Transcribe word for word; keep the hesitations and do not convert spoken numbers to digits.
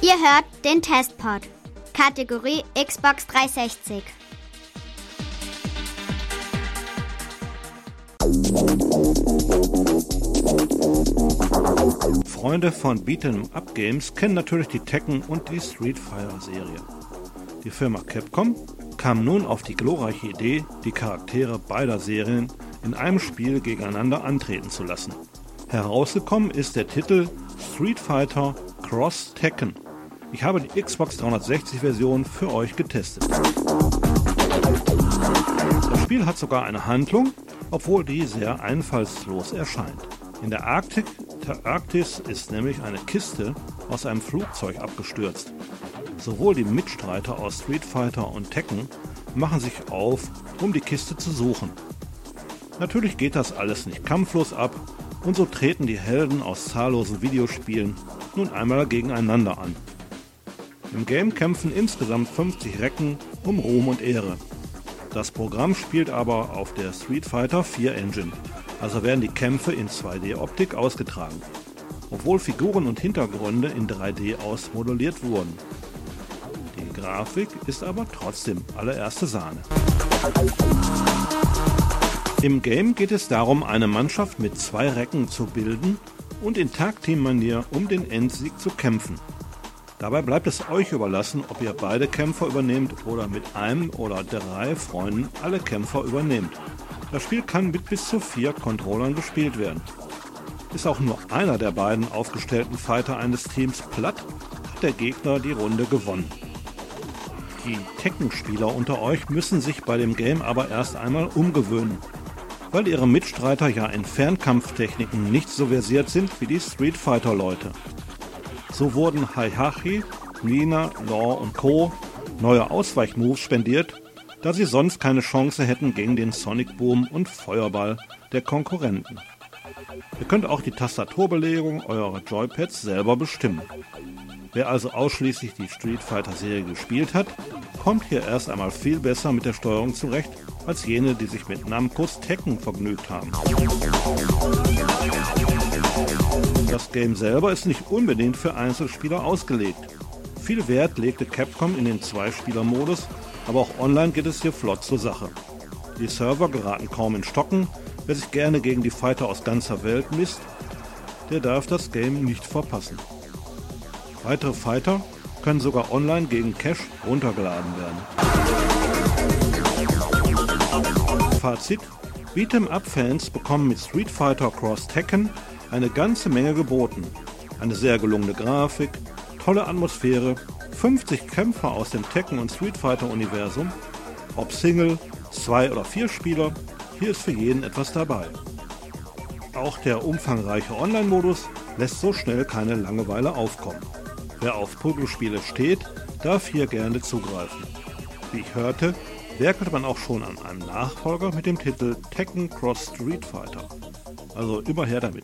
Ihr hört den Testpod, Kategorie Xbox dreihundertsechzig. Freunde von Beat'em-up Games kennen natürlich die Tekken und die Street Fighter Serie. Die Firma Capcom kam nun auf die glorreiche Idee, die Charaktere beider Serien in einem Spiel gegeneinander antreten zu lassen. Herausgekommen ist der Titel Street Fighter Cross Tekken. Ich habe die Xbox dreihundertsechzig Version für euch getestet. Das Spiel hat sogar eine Handlung, obwohl die sehr einfallslos erscheint. In der Arktik, der Arktis ist nämlich eine Kiste aus einem Flugzeug abgestürzt. Sowohl die Mitstreiter aus Street Fighter und Tekken machen sich auf, um die Kiste zu suchen. Natürlich geht das alles nicht kampflos ab und so treten die Helden aus zahllosen Videospielen nun einmal gegeneinander an. Im Game kämpfen insgesamt fünfzig Recken um Ruhm und Ehre. Das Programm spielt aber auf der Street Fighter vier Engine, also werden die Kämpfe in zwei D-Optik ausgetragen, obwohl Figuren und Hintergründe in drei D ausmodelliert wurden. Die Grafik ist aber trotzdem allererste Sahne. Im Game geht es darum, eine Mannschaft mit zwei Recken zu bilden und in Tag-Team-Manier um den Endsieg zu kämpfen. Dabei bleibt es euch überlassen, ob ihr beide Kämpfer übernehmt oder mit einem oder drei Freunden alle Kämpfer übernehmt. Das Spiel kann mit bis zu vier Controllern gespielt werden. Ist auch nur einer der beiden aufgestellten Fighter eines Teams platt, hat der Gegner die Runde gewonnen. Die Tekken-Spieler unter euch müssen sich bei dem Game aber erst einmal umgewöhnen, weil ihre Mitstreiter ja in Fernkampftechniken nicht so versiert sind wie die Street Fighter-Leute. So wurden Heihachi, Nina, Law und Co. neue Ausweichmoves spendiert, da sie sonst keine Chance hätten gegen den Sonic Boom und Feuerball der Konkurrenten. Ihr könnt auch die Tastaturbelegung eurer Joypads selber bestimmen. Wer also ausschließlich die Street Fighter Serie gespielt hat, kommt hier erst einmal viel besser mit der Steuerung zurecht, als jene, die sich mit Namcos Tekken vergnügt haben. Das Game selber ist nicht unbedingt für Einzelspieler ausgelegt. Viel Wert legte Capcom in den Zwei-Spieler-Modus, aber auch online geht es hier flott zur Sache. Die Server geraten kaum in Stocken, wer sich gerne gegen die Fighter aus ganzer Welt misst, der darf das Game nicht verpassen. Weitere Fighter können sogar online gegen Cash runtergeladen werden. Fazit: Beat'em-up-Fans bekommen mit Street Fighter Cross Tekken eine ganze Menge geboten. Eine sehr gelungene Grafik, tolle Atmosphäre, fünfzig Kämpfer aus dem Tekken- und Street Fighter-Universum, ob Single, Zwei- oder Vier-Spieler, hier ist für jeden etwas dabei. Auch der umfangreiche Online-Modus lässt so schnell keine Langeweile aufkommen. Wer auf Prügelspiele steht, darf hier gerne zugreifen. Wie ich hörte, werkelt man auch schon an einem Nachfolger mit dem Titel Tekken Cross Street Fighter. Also immer her damit.